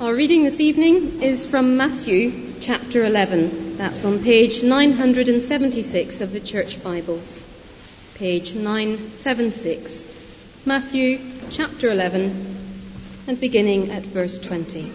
Our reading this evening is from Matthew chapter 11. That's on page 976 of the Church Bibles. Page 976. Matthew chapter 11 and beginning at verse 20.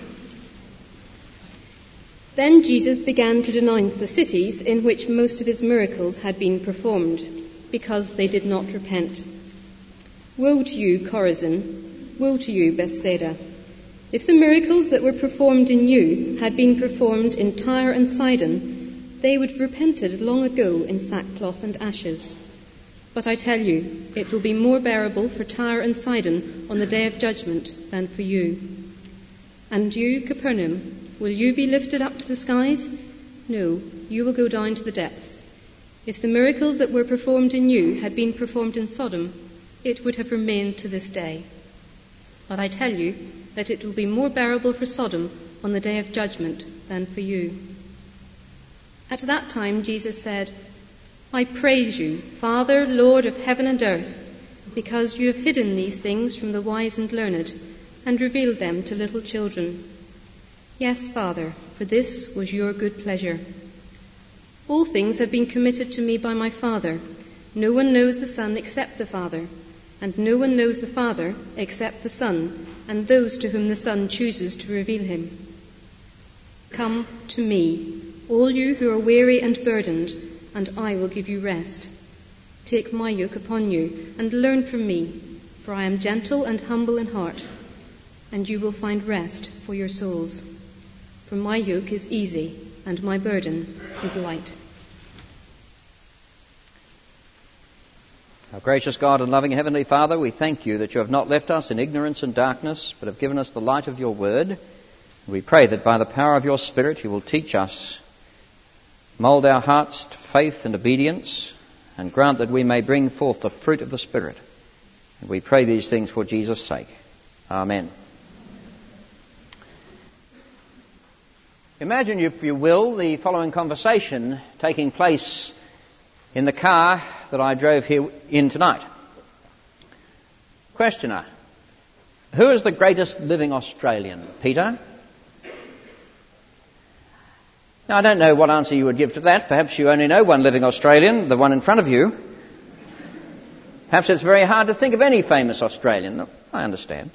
Then Jesus began to denounce the cities in which most of his miracles had been performed, because they did not repent. Woe to you, Chorazin! Woe to you, Bethsaida! If the miracles that were performed in you had been performed in Tyre and Sidon, they would have repented long ago in sackcloth and ashes. But I tell you, it will be more bearable for Tyre and Sidon on the day of judgment than for you. And you, Capernaum, will you be lifted up to the skies? No, you will go down to the depths. If the miracles that were performed in you had been performed in Sodom, it would have remained to this day. But I tell you that it will be more bearable for Sodom on the day of judgment than for you. At that time Jesus said, I praise you, Father, Lord of heaven and earth, because you have hidden these things from the wise and learned, and revealed them to little children. Yes, Father, for this was your good pleasure. All things have been committed to me by my Father. No one knows the Son except the Father, and no one knows the Father except the Son, and those to whom the Son chooses to reveal him. Come to me, all you who are weary and burdened, and I will give you rest. Take my yoke upon you, and learn from me, for I am gentle and humble in heart, and you will find rest for your souls. For my yoke is easy, and my burden is light. Our gracious God and loving Heavenly Father, we thank you that you have not left us in ignorance and darkness, but have given us the light of your word. We pray that by the power of your Spirit you will teach us, mould our hearts to faith and obedience, and grant that we may bring forth the fruit of the Spirit. And we pray these things for Jesus' sake. Amen. Imagine, if you will, the following conversation taking place in the car that I drove here in tonight. Questioner: who is the greatest living Australian? Peter? Now, I don't know what answer you would give to that. Perhaps you only know one living Australian, the one in front of you. Perhaps it's very hard to think of any famous Australian. I understand.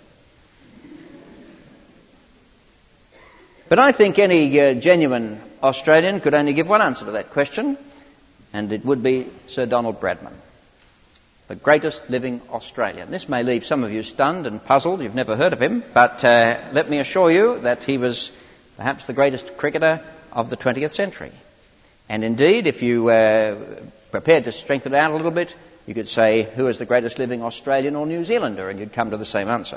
But I think any genuine Australian could only give one answer to that question, and it would be Sir Donald Bradman, the greatest living Australian. This may leave some of you stunned and puzzled. You've never heard of him, but let me assure you that he was perhaps the greatest cricketer of the 20th century. And indeed, if you were prepared to strengthen it out a little bit, you could say, who is the greatest living Australian or New Zealander? And you'd come to the same answer.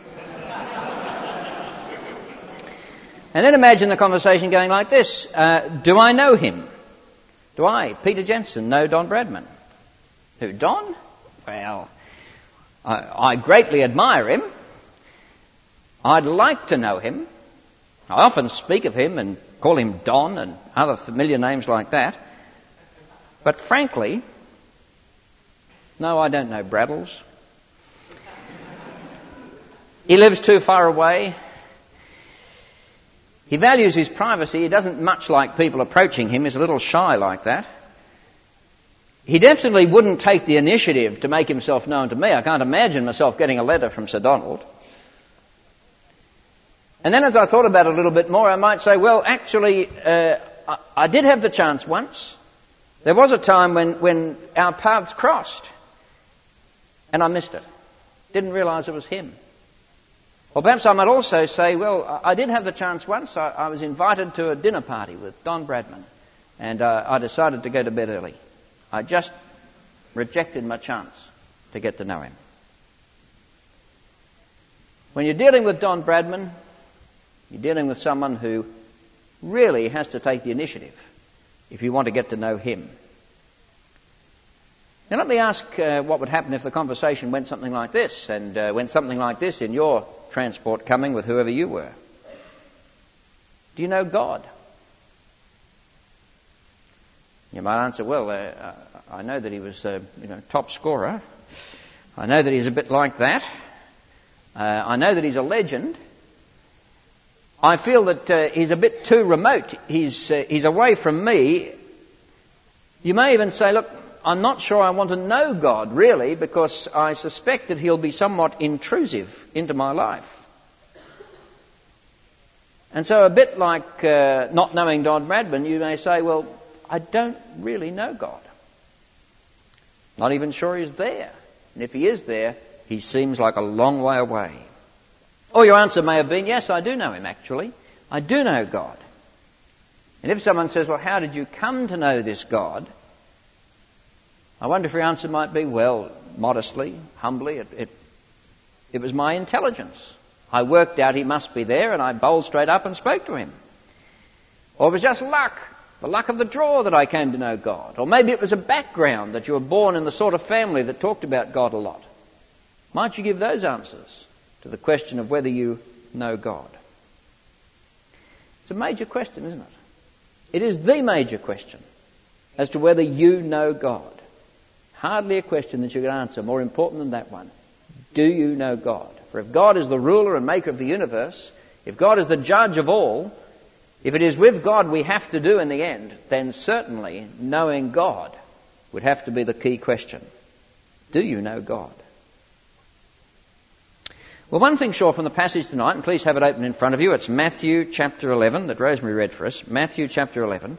And then imagine the conversation going like this. Do I know him? Do I, Peter Jensen, know Don Bradman? Who, Don? Well, I greatly admire him. I'd like to know him. I often speak of him and call him Don and other familiar names like that. But frankly, no, I don't know Braddles. He lives too far away. He values his privacy. He doesn't much like people approaching him. He's a little shy like that. He definitely wouldn't take the initiative to make himself known to me. I can't imagine myself getting a letter from Sir Donald. And then as I thought about it a little bit more, I might say, well, actually, I did have the chance once. There was a time when our paths crossed, and I missed it. Didn't realise it was him. Or perhaps I might also say, well, I did have the chance once. I was invited to a dinner party with Don Bradman, and I decided to go to bed early. I just rejected my chance to get to know him. When you're dealing with Don Bradman, you're dealing with someone who really has to take the initiative if you want to get to know him. Now let me ask what would happen if the conversation went something like this, and went something like this in your transport coming with whoever you were. Do you know God? You might answer, well, I know that he was top scorer. I know that he's a bit like that. I know that he's a legend. I feel that he's a bit too remote. He's away from me. You may even say, look, I'm not sure I want to know God, really, because I suspect that he'll be somewhat intrusive into my life. And so a bit like not knowing Don Bradman, you may say, well, I don't really know God. Not even sure he's there. And if he is there, he seems like a long way away. Or your answer may have been, yes, I do know him, actually. I do know God. And if someone says, well, how did you come to know this God? I wonder if your answer might be, well, modestly, humbly, it was my intelligence. I worked out he must be there, and I bowled straight up and spoke to him. Or it was just luck, the luck of the draw that I came to know God. Or maybe it was a background, that you were born in the sort of family that talked about God a lot. Might you give those answers to the question of whether you know God? It's a major question, isn't it? It is the major question as to whether you know God. Hardly a question that you can answer more important than that one. Do you know God? For if God is the ruler and maker of the universe, if God is the judge of all, if it is with God we have to do in the end, then certainly knowing God would have to be the key question. Do you know God? Well, one thing sure from the passage tonight, and please have it open in front of you, it's Matthew chapter 11 that Rosemary read for us. Matthew chapter 11.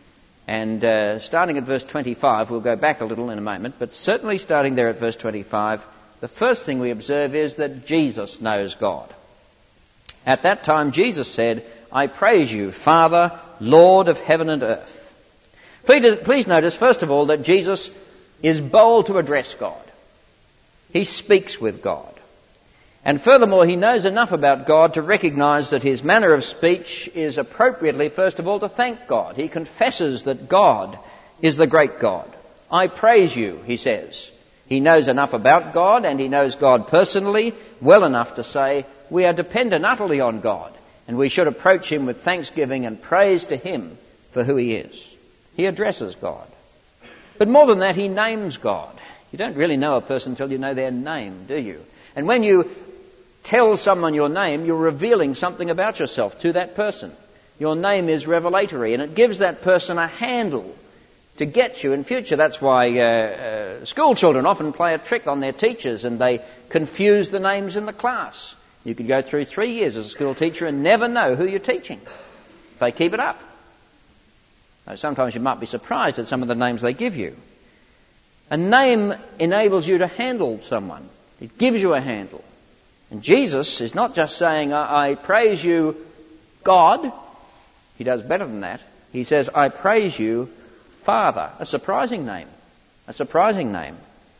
And starting at verse 25, we'll go back a little in a moment, but certainly starting there at verse 25, the first thing we observe is that Jesus knows God. At that time, Jesus said, I praise you, Father, Lord of heaven and earth. Please notice, first of all, that Jesus is bold to address God. He speaks with God. And furthermore, he knows enough about God to recognize that his manner of speech is appropriately, first of all, to thank God. He confesses that God is the great God. I praise you, he says. He knows enough about God, and he knows God personally well enough to say, we are dependent utterly on God, and we should approach him with thanksgiving and praise to him for who he is. He addresses God. But more than that, he names God. You don't really know a person until you know their name, do you? And when you tell someone your name, you're revealing something about yourself to that person. Your name is revelatory, and it gives that person a handle to get you in future. That's why school children often play a trick on their teachers, and they confuse the names in the class. You could go through 3 years as a school teacher and never know who you're teaching if they keep it up. Now, sometimes you might be surprised at some of the names they give you. A name enables you to handle someone. It gives you a handle. And Jesus is not just saying, I praise you, God. He does better than that. He says, I praise you, Father. A surprising name. A surprising name.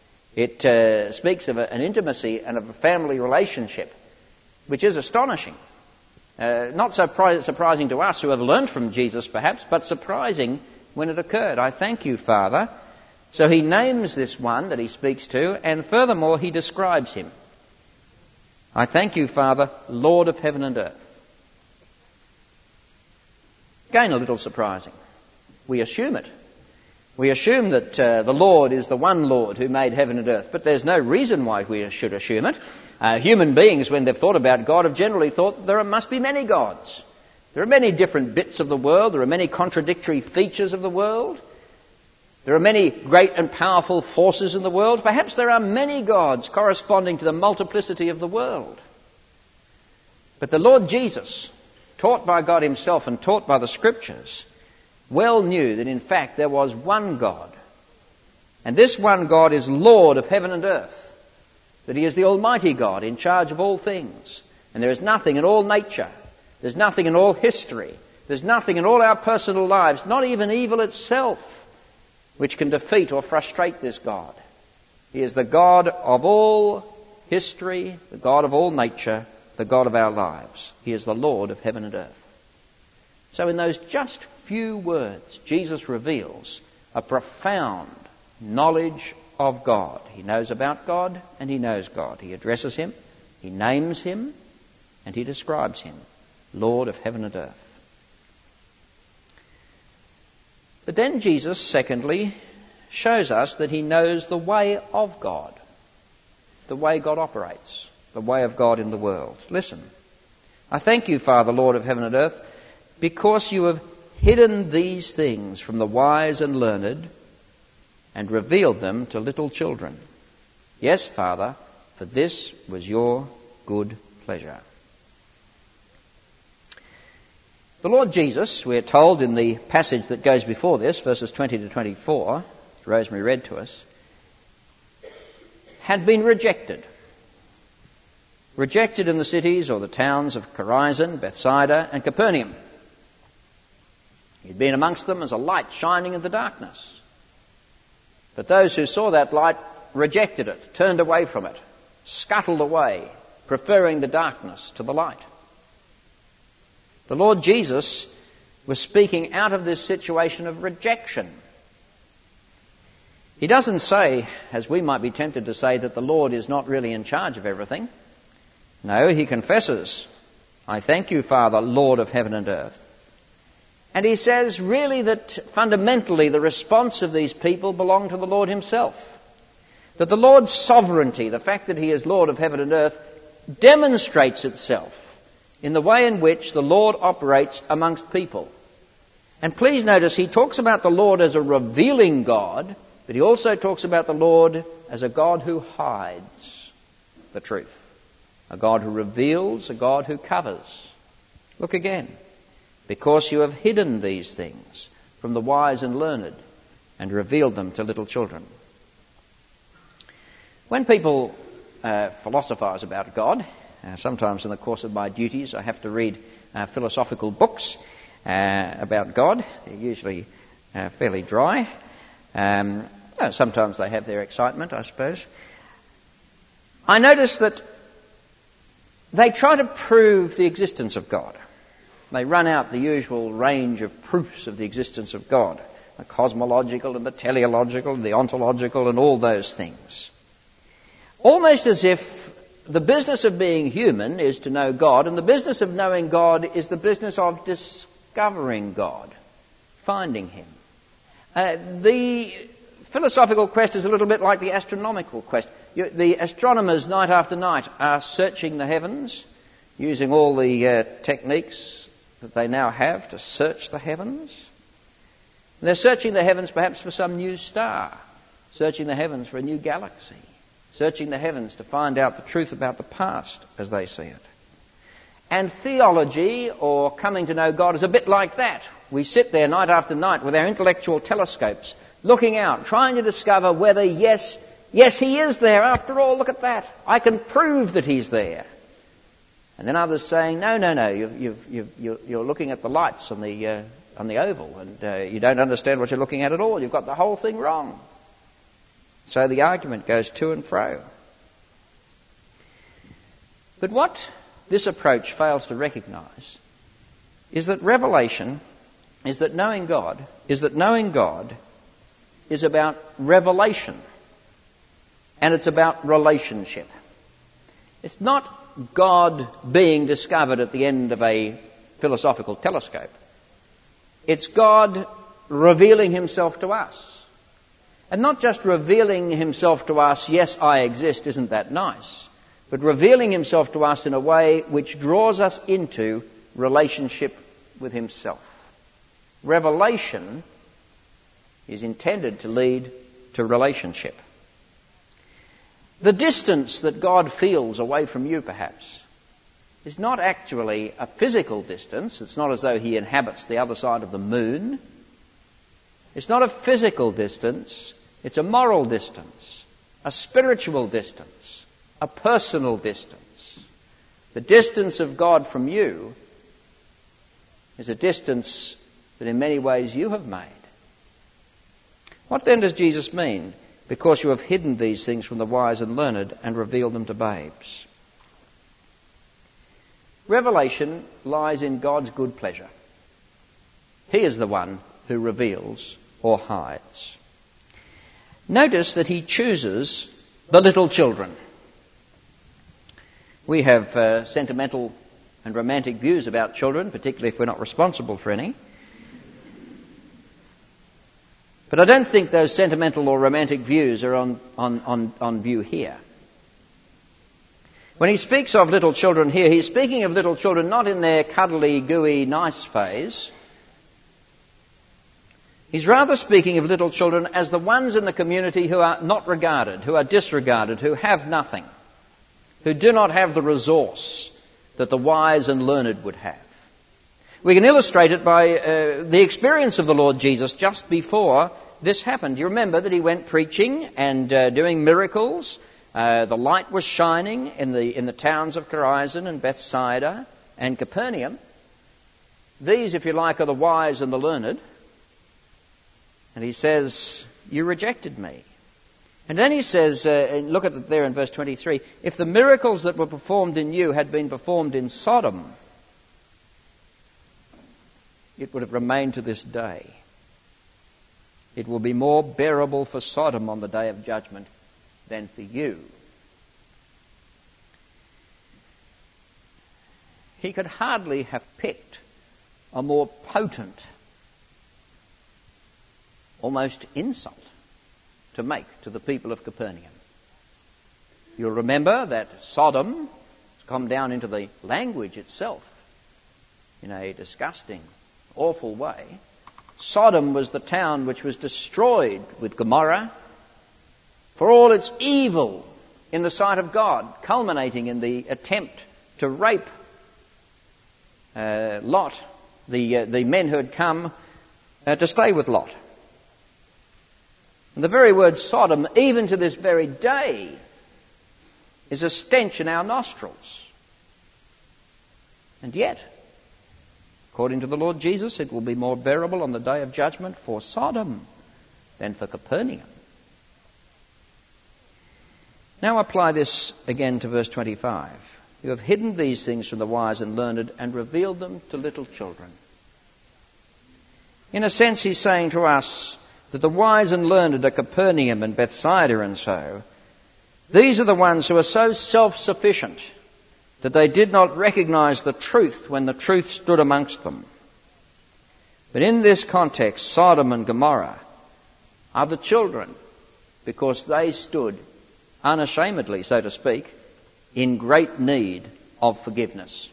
It speaks of an intimacy and of a family relationship, which is astonishing. Not surprising to us who have learned from Jesus, perhaps, but surprising when it occurred. I thank you, Father. So he names this one that he speaks to, and furthermore, he describes him. I thank you, Father, Lord of heaven and earth. Again, a little surprising. We assume it. We assume that the Lord is the one Lord who made heaven and earth, but there's no reason why we should assume it. Human beings, when they've thought about God, have generally thought that there must be many gods. There are many different bits of the world. There are many contradictory features of the world. There are many great and powerful forces in the world. Perhaps there are many gods corresponding to the multiplicity of the world. But the Lord Jesus, taught by God himself and taught by the Scriptures, well knew that in fact there was one God. And this one God is Lord of heaven and earth. That he is the Almighty God in charge of all things. And there is nothing in all nature. There's nothing in all history. There's nothing in all our personal lives, not even evil itself, which can defeat or frustrate this God. He is the God of all history, the God of all nature, the God of our lives. He is the Lord of heaven and earth. So in those just few words, Jesus reveals a profound knowledge of God. He knows about God and he knows God. He addresses him, he names him, and he describes him, Lord of heaven and earth. But then Jesus, secondly, shows us that he knows the way of God, the way God operates, the way of God in the world. Listen, I thank you, Father, Lord of heaven and earth, because you have hidden these things from the wise and learned and revealed them to little children. Yes, Father, for this was your good pleasure. The Lord Jesus, we're told in the passage that goes before this, verses 20 to 24, as Rosemary read to us, had been rejected. Rejected in the cities or the towns of Chorazin, Bethsaida and Capernaum. He'd been amongst them as a light shining in the darkness. But those who saw that light rejected it, turned away from it, scuttled away, preferring the darkness to the light. The Lord Jesus was speaking out of this situation of rejection. He doesn't say, as we might be tempted to say, that the Lord is not really in charge of everything. No, he confesses, I thank you, Father, Lord of heaven and earth. And he says really that fundamentally the response of these people belong to the Lord himself. That the Lord's sovereignty, the fact that he is Lord of heaven and earth, demonstrates itself in the way in which the Lord operates amongst people. And please notice he talks about the Lord as a revealing God, but he also talks about the Lord as a God who hides the truth. A God who reveals, a God who covers. Look again. Because you have hidden these things from the wise and learned and revealed them to little children. When people philosophize about God, sometimes in the course of my duties I have to read philosophical books about God. They're usually fairly dry. Sometimes they have their excitement, I suppose. I notice that they try to prove the existence of God. They run out the usual range of proofs of the existence of God, the cosmological and the teleological and the ontological and all those things. Almost as if the business of being human is to know God, and the business of knowing God is the business of discovering God, finding him. The philosophical quest is a little bit like the astronomical quest. The astronomers night after night are searching the heavens, using all the techniques that they now have to search the heavens. And they're searching the heavens perhaps for some new star, searching the heavens for a new galaxy, searching the heavens to find out the truth about the past as they see it. And theology, or coming to know God, is a bit like that. We sit there night after night with our intellectual telescopes, looking out, trying to discover whether, yes, he is there. After all, look at that. I can prove that he's there. And then others saying, no, you're looking at the lights on the oval, and you don't understand what you're looking at all. You've got the whole thing wrong. So the argument goes to and fro. But what this approach fails to recognize is that revelation, is that knowing God is about revelation, and it's about relationship. It's not God being discovered at the end of a philosophical telescope. It's God revealing himself to us. And not just revealing himself to us, yes, I exist, isn't that nice? But revealing himself to us in a way which draws us into relationship with himself. Revelation is intended to lead to relationship. The distance that God feels away from you, perhaps, is not actually a physical distance. It's not as though he inhabits the other side of the moon. It's not a physical distance. It's a moral distance, a spiritual distance, a personal distance. The distance of God from you is a distance that in many ways you have made. What then does Jesus mean? Because you have hidden these things from the wise and learned and revealed them to babes. Revelation lies in God's good pleasure. He is the one who reveals or hides. Notice that he chooses the little children. We have sentimental and romantic views about children, particularly if we're not responsible for any. But I don't think those sentimental or romantic views are on view here. When he speaks of little children here, he's speaking of little children not in their cuddly, gooey, nice phase. He's rather speaking of little children as the ones in the community who are not regarded, who are disregarded, who have nothing, who do not have the resource that the wise and learned would have. We can illustrate it by the experience of the Lord Jesus just before this happened. You remember that he went preaching and doing miracles. The light was shining in the towns of Chorazin and Bethsaida and Capernaum. These, if you like, are the wise and the learned. And he says, you rejected me. And then he says, look at it there in verse 23, if the miracles that were performed in you had been performed in Sodom, it would have remained to this day. It will be more bearable for Sodom on the day of judgment than for you. He could hardly have picked a more potent, almost insult to make to the people of Capernaum. You'll remember that Sodom has come down into the language itself in a disgusting, awful way. Sodom was the town which was destroyed with Gomorrah for all its evil in the sight of God, culminating in the attempt to rape Lot, the men who had come to stay with Lot. And the very word Sodom, even to this very day, is a stench in our nostrils. And yet, according to the Lord Jesus, it will be more bearable on the day of judgment for Sodom than for Capernaum. Now apply this again to verse 25. You have hidden these things from the wise and learned and revealed them to little children. In a sense, he's saying to us that the wise and learned at Capernaum and Bethsaida and so, these are the ones who are so self-sufficient that they did not recognize the truth when the truth stood amongst them. But in this context, Sodom and Gomorrah are the children because they stood unashamedly, so to speak, in great need of forgiveness.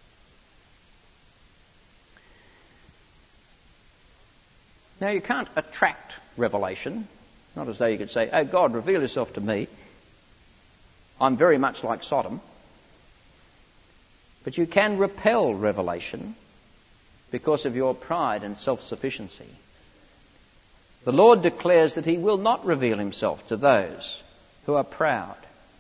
Now, you can't attract revelation, not as though you could say, oh, God, reveal yourself to me. I'm very much like Sodom. But you can repel revelation because of your pride and self-sufficiency. The Lord declares that he will not reveal himself to those who are proud,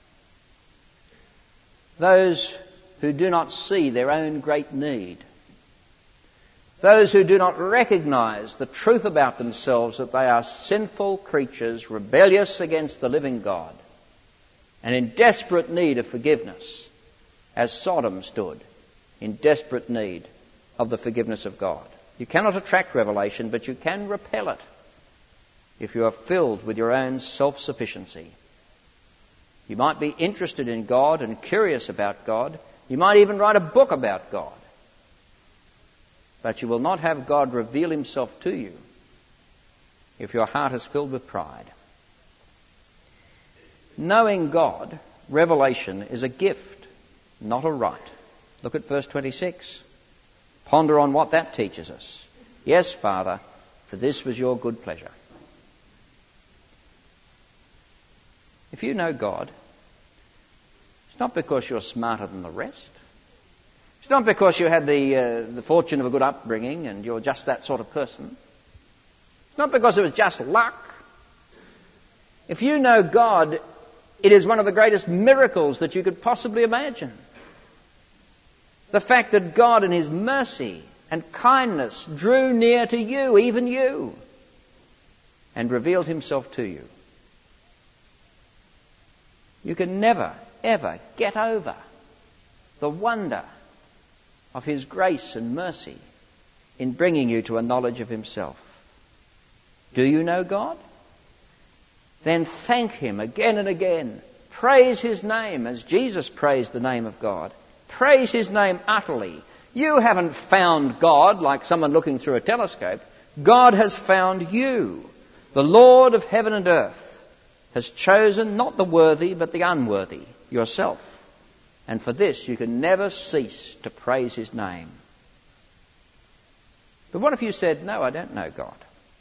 those who do not see their own great need, those who do not recognize the truth about themselves that they are sinful creatures, rebellious against the living God, and in desperate need of forgiveness, as Sodom stood in desperate need of the forgiveness of God. You cannot attract revelation, but you can repel it if you are filled with your own self-sufficiency. You might be interested in God and curious about God. You might even write a book about God. But you will not have God reveal himself to you if your heart is filled with pride. Knowing God, revelation, is a gift, not a right. Look at verse 26. Ponder on what that teaches us. Yes, Father, for this was your good pleasure. If you know God, it's not because you're smarter than the rest. It's not because you had the fortune of a good upbringing and you're just that sort of person. It's not because it was just luck. If you know God, it is one of the greatest miracles that you could possibly imagine. The fact that God in his mercy and kindness drew near to you, even you, and revealed himself to you. You can never, ever get over the wonder of his grace and mercy in bringing you to a knowledge of himself. Do you know God? Then thank him again and again. Praise his name as Jesus praised the name of God. Praise his name utterly. You haven't found God like someone looking through a telescope. God has found you. The Lord of heaven and earth has chosen not the worthy but the unworthy, yourself. And for this you can never cease to praise his name. But what if you said, no, I don't know God?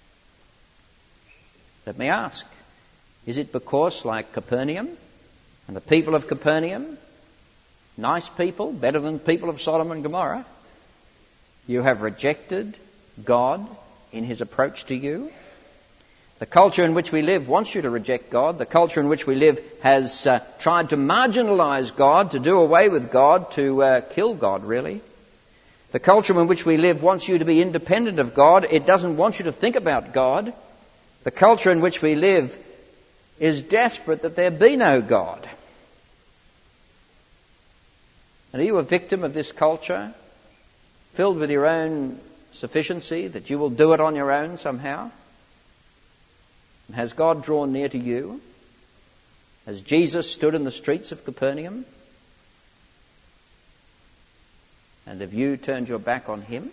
Let me ask, is it because, like Capernaum and the people of Capernaum, nice people, better than people of Sodom and Gomorrah, you have rejected God in his approach to you? The culture in which we live wants you to reject God. The culture in which we live has tried to marginalize God, to do away with God, to kill God, really. The culture in which we live wants you to be independent of God. It doesn't want you to think about God. The culture in which we live is desperate that there be no God. And are you a victim of this culture, filled with your own sufficiency, that you will do it on your own somehow? And has God drawn near to you? Has Jesus stood in the streets of Capernaum? And have you turned your back on him?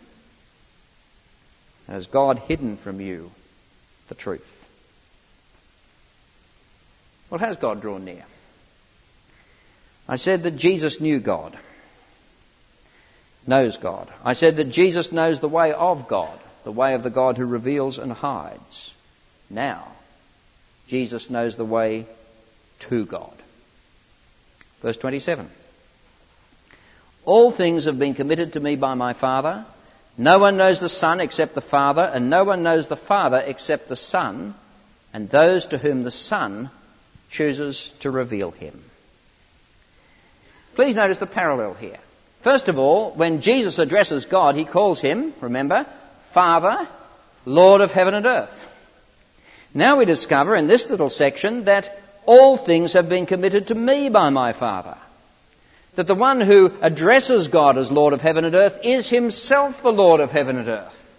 Has God hidden from you the truth? Well, has God drawn near? I said that Jesus knew God, knows God. I said that Jesus knows the way of God, the way of the God who reveals and hides. Now, Jesus knows the way to God. Verse 27. All things have been committed to me by my Father. No one knows the Son except the Father, and no one knows the Father except the Son, and those to whom the Son chooses to reveal him. Please notice the parallel here. First of all, when Jesus addresses God, he calls him, remember, Father, Lord of heaven and earth. Now we discover in this little section that all things have been committed to me by my Father. That the one who addresses God as Lord of heaven and earth is himself the Lord of heaven and earth,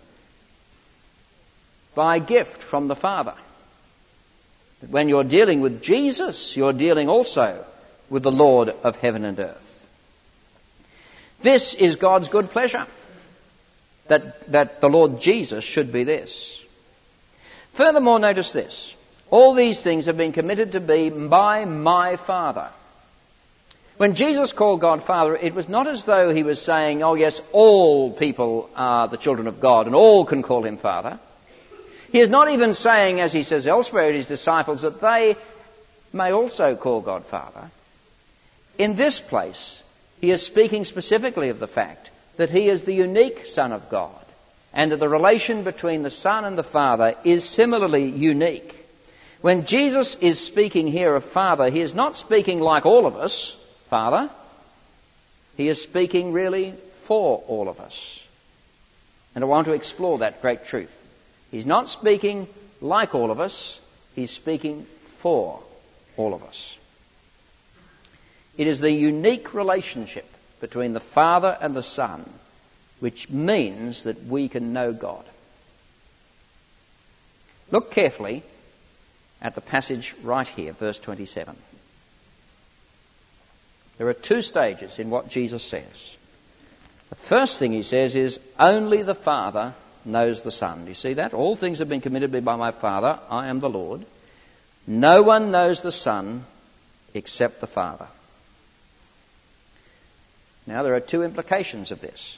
by gift from the Father. That when you're dealing with Jesus, you're dealing also with the Lord of heaven and earth. This is God's good pleasure, that the Lord Jesus should be this. Furthermore, notice this. All these things have been committed to me by my Father. When Jesus called God Father, it was not as though he was saying, oh yes, all people are the children of God and all can call him Father. He is not even saying, as he says elsewhere to his disciples, that they may also call God Father. In this place, he is speaking specifically of the fact that he is the unique Son of God, and that the relation between the Son and the Father is similarly unique. When Jesus is speaking here of Father, he is not speaking like all of us, Father. He is speaking really for all of us. And I want to explore that great truth. He's not speaking like all of us, he's speaking for all of us. It is the unique relationship between the Father and the Son which means that we can know God. Look carefully at the passage right here, verse 27. There are two stages in what Jesus says. The first thing he says is, only the Father knows the Son. Do you see that? All things have been committed to me by my Father. I am the Lord. No one knows the Son except the Father. Now, there are two implications of this.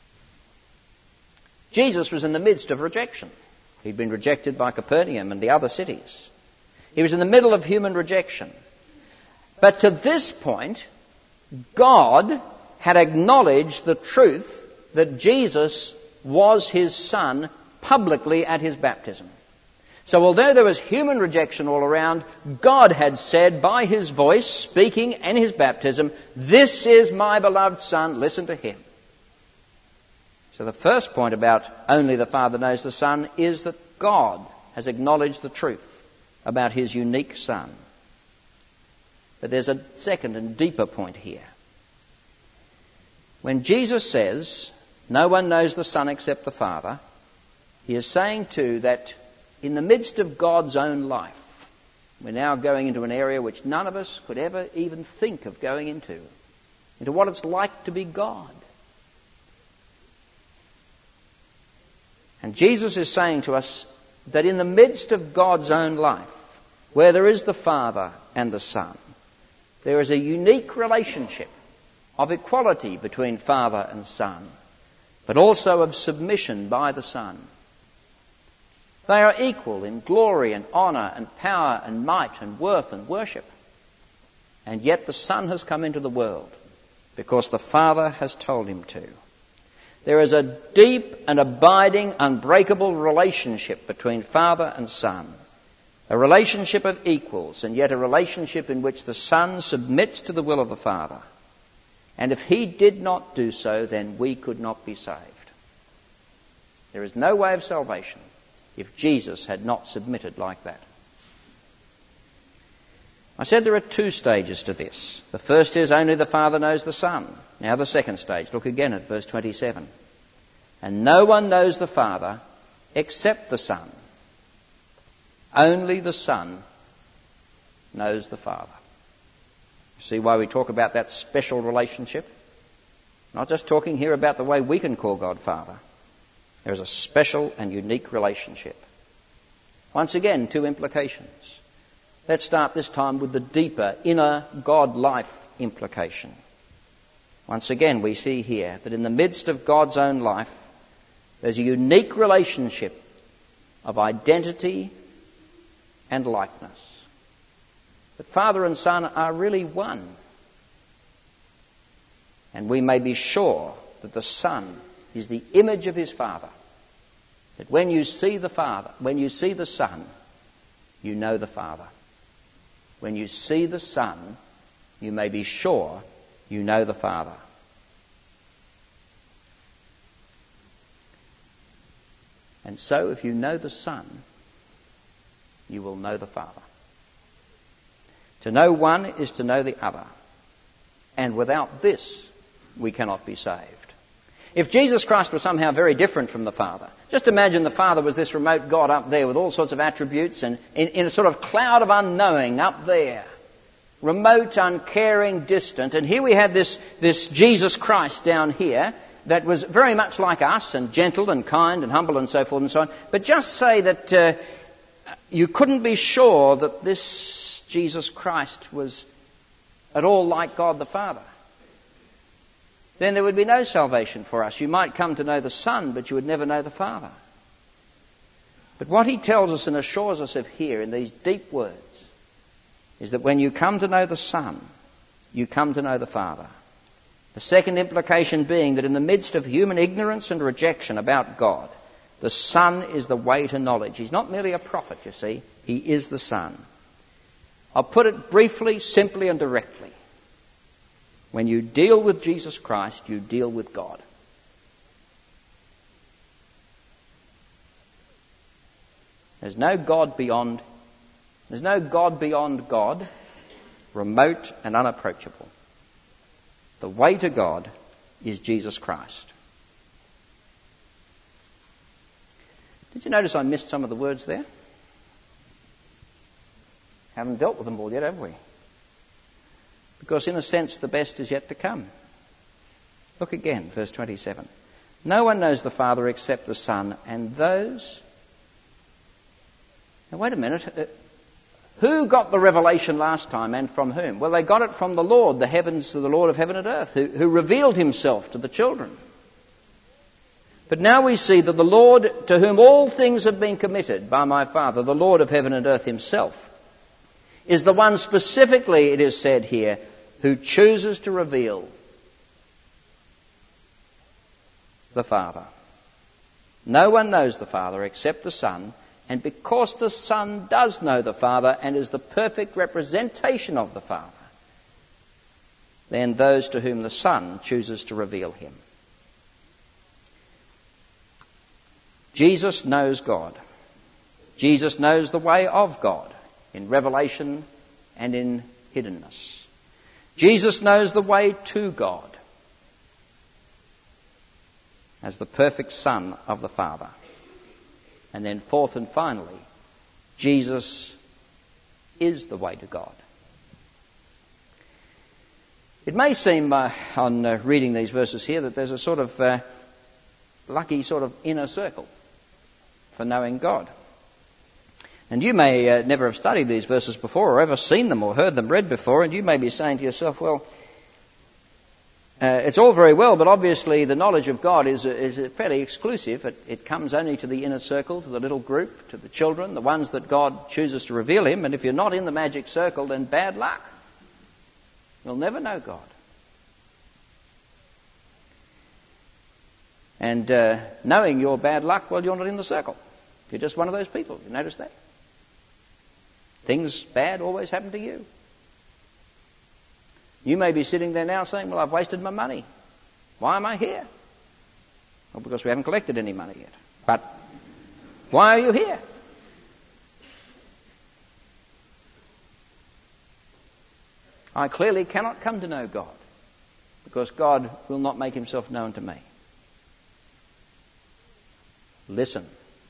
Jesus was in the midst of rejection. He'd been rejected by Capernaum and the other cities. He was in the middle of human rejection. But to this point, God had acknowledged the truth that Jesus was his Son publicly at his baptism. So although there was human rejection all around, God had said by his voice, speaking in his baptism, "This is my beloved Son, listen to him." So the first point about only the Father knows the Son is that God has acknowledged the truth about his unique Son. But there's a second and deeper point here. When Jesus says, no one knows the Son except the Father, he is saying too that in the midst of God's own life, we're now going into an area which none of us could ever even think of going into what it's like to be God. And Jesus is saying to us that in the midst of God's own life, where there is the Father and the Son, there is a unique relationship of equality between Father and Son, but also of submission by the Son. They are equal in glory and honour and power and might and worth and worship. And yet the Son has come into the world because the Father has told him to. There is a deep and abiding, unbreakable relationship between Father and Son. A relationship of equals, and yet a relationship in which the Son submits to the will of the Father. And if he did not do so, then we could not be saved. There is no way of salvation if Jesus had not submitted like that. I said there are two stages to this. The first is only the Father knows the Son. Now the second stage. Look again at verse 27. And no one knows the Father except the Son. Only the Son knows the Father. You see why we talk about that special relationship? Not just talking here about the way we can call God Father. There is a special and unique relationship. Once again, two implications. Let's start this time with the deeper, inner God-life implication. Once again, we see here that in the midst of God's own life, there's a unique relationship of identity and likeness. That Father and Son are really one. And we may be sure that the Son is the image of his Father. That when you see the Father, when you see the Son, you know the Father. When you see the Son, you may be sure you know the Father. And so if you know the Son, you will know the Father. To know one is to know the other. And without this, we cannot be saved. If Jesus Christ was somehow very different from the Father, just imagine the Father was this remote God up there with all sorts of attributes and in a sort of cloud of unknowing up there. Remote, uncaring, distant. And here we had this Jesus Christ down here that was very much like us and gentle and kind and humble and so forth and so on. But just say that you couldn't be sure that this Jesus Christ was at all like God the Father. Then there would be no salvation for us. You might come to know the Son, but you would never know the Father. But what he tells us and assures us of here in these deep words is that when you come to know the Son, you come to know the Father. The second implication being that in the midst of human ignorance and rejection about God, the Son is the way to knowledge. He's not merely a prophet, you see. He is the Son. I'll put it briefly, simply and directly. When you deal with Jesus Christ, you deal with God. There's no God beyond God, remote and unapproachable. The way to God is Jesus Christ. Did you notice I missed some of the words there? Haven't dealt with them all yet, have we? Because in a sense the best is yet to come. Look again, verse 27. No one knows the Father except the Son, and those... Now wait a minute. Who got the revelation last time and from whom? Well, they got it from the Lord, the Lord of heaven and earth, who revealed himself to the children. But now we see that the Lord, to whom all things have been committed by my Father, the Lord of heaven and earth himself, is the one specifically, it is said here, who chooses to reveal the Father. No one knows the Father except the Son, and because the Son does know the Father and is the perfect representation of the Father, then those to whom the Son chooses to reveal him. Jesus knows God. Jesus knows the way of God in revelation and in hiddenness. Jesus knows the way to God as the perfect Son of the Father. And then fourth and finally, Jesus is the way to God. It may seem on reading these verses here that there's a sort of lucky sort of inner circle for knowing God. And you may never have studied these verses before or ever seen them or heard them read before, and you may be saying to yourself, well, It's all very well, but obviously the knowledge of God is fairly exclusive. It comes only to the inner circle, to the little group, to the children, the ones that God chooses to reveal him. And if you're not in the magic circle, then bad luck. You'll never know God. And knowing your bad luck, well, you're not in the circle. You're just one of those people. You notice that? Things bad always happen to you. You may be sitting there now saying, well, I've wasted my money. Why am I here? Well, because we haven't collected any money yet. But why are you here? I clearly cannot come to know God because God will not make himself known to me. Listen.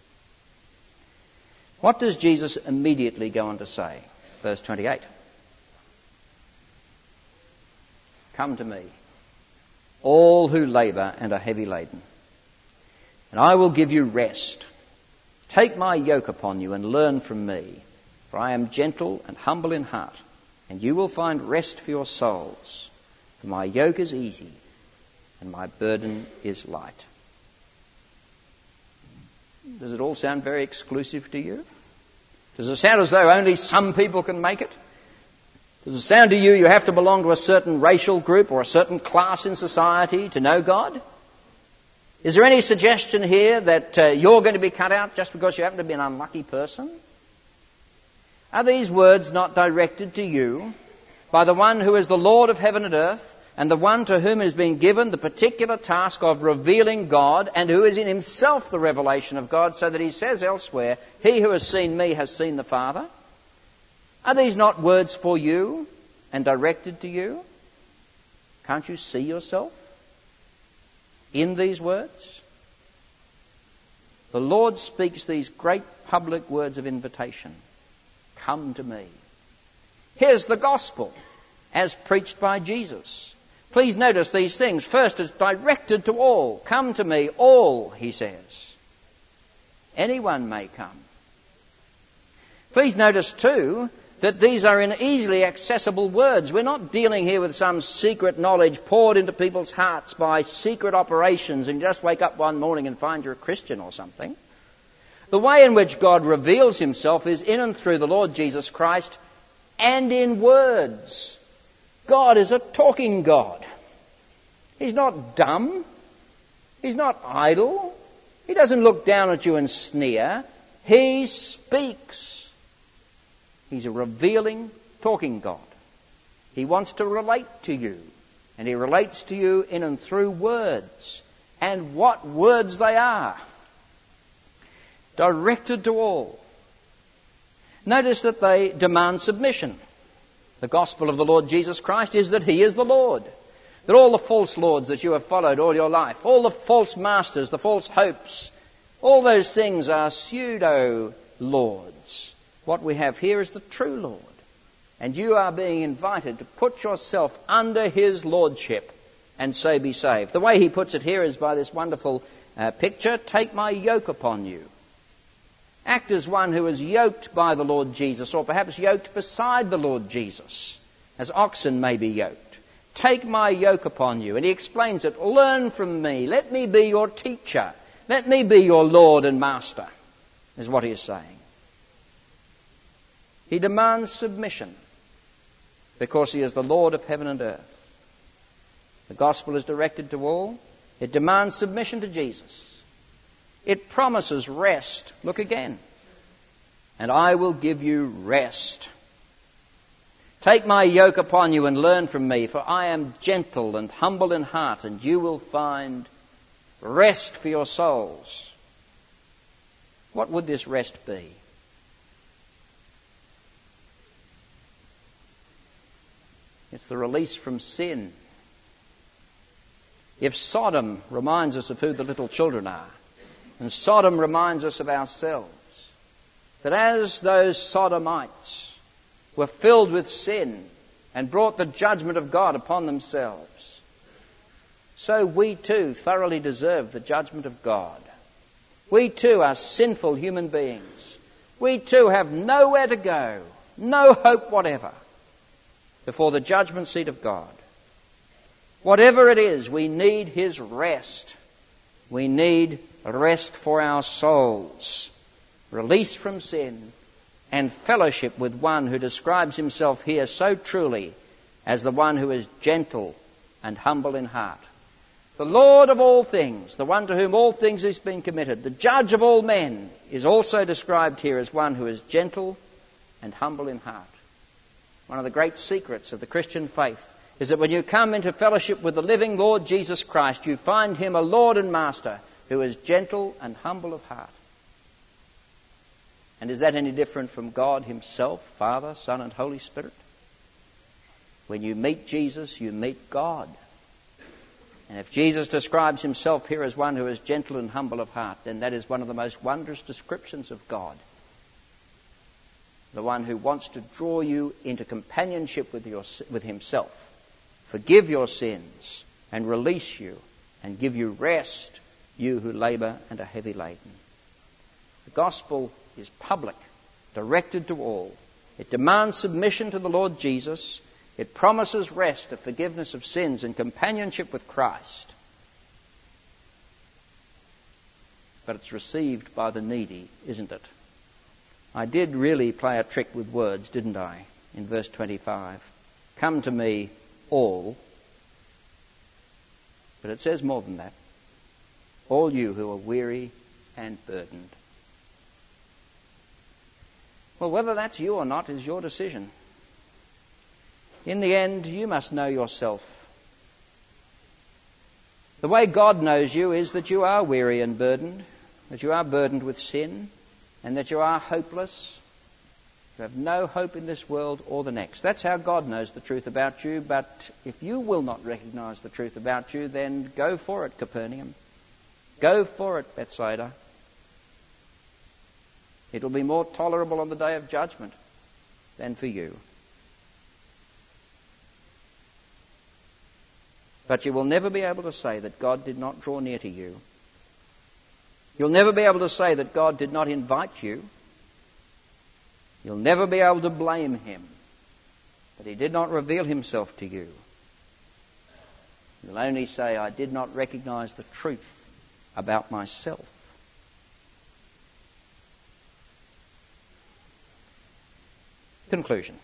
What does Jesus immediately go on to say? Verse 28. Come to me, all who labour and are heavy laden, and I will give you rest. Take my yoke upon you and learn from me, for I am gentle and humble in heart, and you will find rest for your souls. For my yoke is easy and my burden is light. Does it all sound very exclusive to you? Does it sound as though only some people can make it? Does it sound to you you have to belong to a certain racial group or a certain class in society to know God? Is there any suggestion here that you're going to be cut out just because you happen to be an unlucky person? Are these words not directed to you by the one who is the Lord of heaven and earth and the one to whom has been given the particular task of revealing God and who is in himself the revelation of God, so that he says elsewhere, he who has seen me has seen the Father? Are these not words for you and directed to you? Can't you see yourself in these words? The Lord speaks these great public words of invitation. Come to me. Here's the gospel as preached by Jesus. Please notice these things. First, it's directed to all. Come to me, all, he says. Anyone may come. Please notice too that these are in easily accessible words. We're not dealing here with some secret knowledge poured into people's hearts by secret operations and you just wake up one morning and find you're a Christian or something. The way in which God reveals himself is in and through the Lord Jesus Christ and in words. God is a talking God. He's not dumb. He's not idle. He doesn't look down at you and sneer. He speaks. He's a revealing, talking God. He wants to relate to you. And he relates to you in and through words. And what words they are. Directed to all. Notice that they demand submission. The gospel of the Lord Jesus Christ is that he is the Lord. That all the false lords that you have followed all your life, all the false masters, the false hopes, all those things are pseudo-lords. What we have here is the true Lord. And you are being invited to put yourself under his lordship and so be saved. The way he puts it here is by this wonderful picture, take my yoke upon you. Act as one who is yoked by the Lord Jesus, or perhaps yoked beside the Lord Jesus, as oxen may be yoked. Take my yoke upon you. And he explains it. Learn from me. Let me be your teacher. Let me be your Lord and Master, is what he is saying. He demands submission because he is the Lord of heaven and earth. The gospel is directed to all. It demands submission to Jesus. It promises rest. Look again. And I will give you rest. Take my yoke upon you and learn from me, for I am gentle and humble in heart, and you will find rest for your souls. What would this rest be? It's the release from sin. If Sodom reminds us of who the little children are, and Sodom reminds us of ourselves, that as those Sodomites were filled with sin and brought the judgment of God upon themselves, so we too thoroughly deserve the judgment of God. We too are sinful human beings. We too have nowhere to go, no hope whatever, before the judgment seat of God. Whatever it is, we need His rest. We need rest for our souls, release from sin, and fellowship with one who describes himself here so truly as the one who is gentle and humble in heart. The Lord of all things, the one to whom all things has been committed, the judge of all men, is also described here as one who is gentle and humble in heart. One of the great secrets of the Christian faith is that when you come into fellowship with the living Lord Jesus Christ, you find Him a Lord and Master who is gentle and humble of heart. And is that any different from God Himself, Father, Son, and Holy Spirit? When you meet Jesus, you meet God. And if Jesus describes Himself here as one who is gentle and humble of heart, then that is one of the most wondrous descriptions of God. The one who wants to draw you into companionship with Himself, forgive your sins, and release you, and give you rest, you who labour and are heavy laden. The gospel is public, directed to all. It demands submission to the Lord Jesus. It promises rest of forgiveness of sins and companionship with Christ. But it's received by the needy, isn't it? I did really play a trick with words, didn't I, in verse 25. Come to me, all. But it says more than that. All you who are weary and burdened. Well, whether that's you or not is your decision. In the end, you must know yourself. The way God knows you is that you are weary and burdened, that you are burdened with sin, and that you are hopeless. You have no hope in this world or the next. That's how God knows the truth about you, but if you will not recognize the truth about you, then go for it, Capernaum. Go for it, Bethsaida. It will be more tolerable on the day of judgment than for you. But you will never be able to say that God did not draw near to you. You'll never be able to say that God did not invite you. You'll never be able to blame Him that He did not reveal Himself to you. You'll only say, I did not recognize the truth about myself. Conclusion.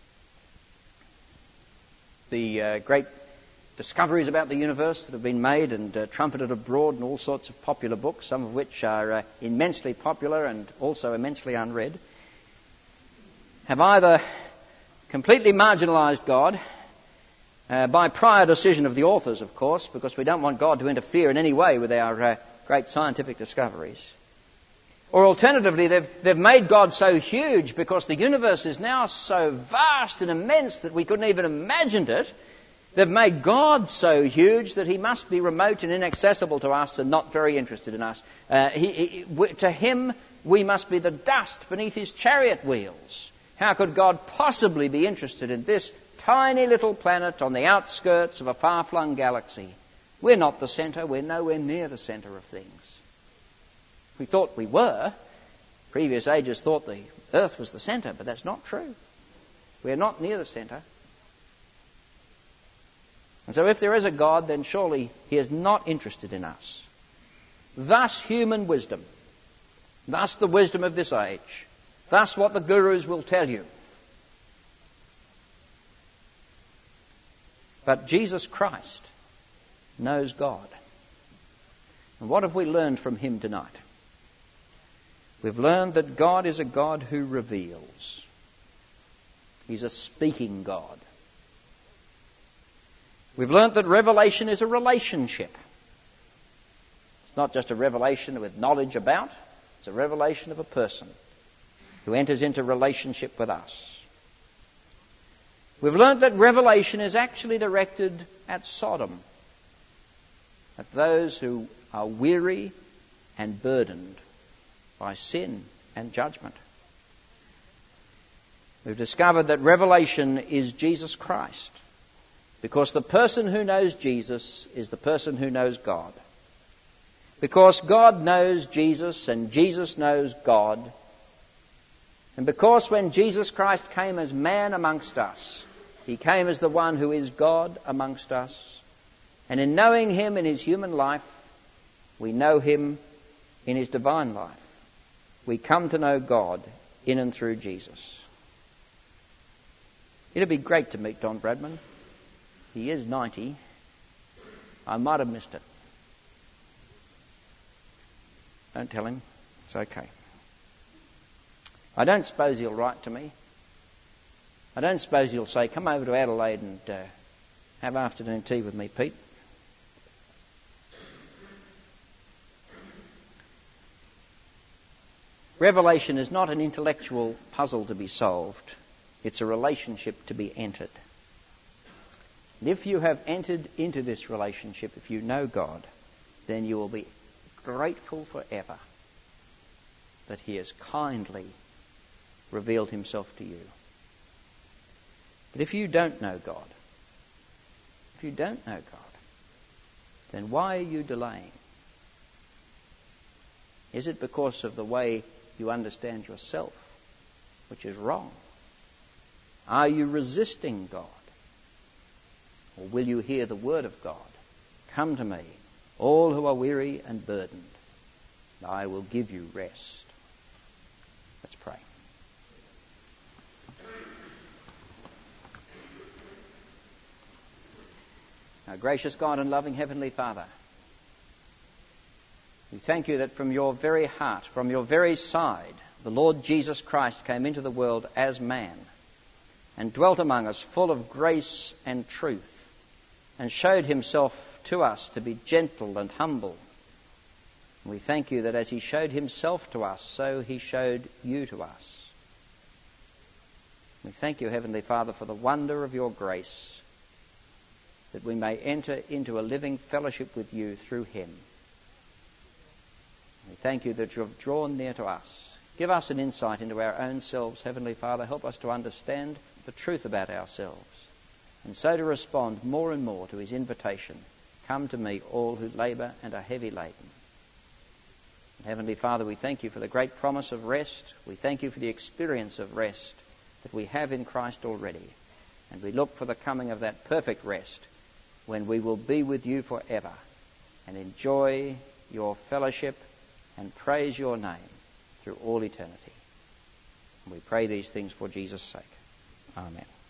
The great discoveries about the universe that have been made and trumpeted abroad in all sorts of popular books, some of which are immensely popular and also immensely unread, have either completely marginalised God by prior decision of the authors, of course, because we don't want God to interfere in any way with our great scientific discoveries. Or alternatively, they've made God so huge because the universe is now so vast and immense that we couldn't even imagine it. They've made God so huge that He must be remote and inaccessible to us and not very interested in us. To Him, we must be the dust beneath His chariot wheels. How could God possibly be interested in this tiny little planet on the outskirts of a far-flung galaxy? We're not the centre. We're nowhere near the centre of things. We thought we were. Previous ages thought the Earth was the centre, but that's not true. We're not near the centre. And so if there is a God, then surely He is not interested in us. Thus human wisdom. Thus the wisdom of this age. Thus what the gurus will tell you. But Jesus Christ knows God. And what have we learned from Him tonight? We've learned that God is a God who reveals. He's a speaking God. We've learnt that revelation is a relationship. It's not just a revelation with knowledge about. It's a revelation of a person who enters into relationship with us. We've learnt that revelation is actually directed at Sodom, at those who are weary and burdened by sin and judgment. We've discovered that revelation is Jesus Christ, because the person who knows Jesus is the person who knows God. Because God knows Jesus and Jesus knows God. And because when Jesus Christ came as man amongst us, He came as the one who is God amongst us, And in knowing him in his human life, we know him in his divine life. We come to know God in and through Jesus. It'd be great to meet Don Bradman. He is 90. I might have missed it. Don't tell him. It's okay. I don't suppose he'll write to me. I don't suppose he'll say, come over to Adelaide and have afternoon tea with me, Pete. Revelation is not an intellectual puzzle to be solved. It's a relationship to be entered. And if you have entered into this relationship, if you know God, then you will be grateful forever that he has kindly revealed himself to you. But if you don't know God, then why are you delaying? Is it because of the way you understand yourself, which is wrong? Are you resisting God? Or will you hear the word of God? Come to me, all who are weary and burdened, and I will give you rest. Let's pray. Our gracious God and loving Heavenly Father, we thank you that from your very heart, from your very side, the Lord Jesus Christ came into the world as man and dwelt among us full of grace and truth, and showed himself to us to be gentle and humble. And we thank you that as he showed himself to us, so he showed you to us. We thank you, Heavenly Father, for the wonder of your grace, that we may enter into a living fellowship with you through him. We thank you that you have drawn near to us. Give us an insight into our own selves, Heavenly Father. Help us to understand the truth about ourselves, and so to respond more and more to his invitation, come to me, all who labour and are heavy laden. And Heavenly Father, we thank you for the great promise of rest. We thank you for the experience of rest that we have in Christ already. And we look for the coming of that perfect rest, when we will be with you forever and enjoy your fellowship and praise your name through all eternity. And we pray these things for Jesus' sake. Amen.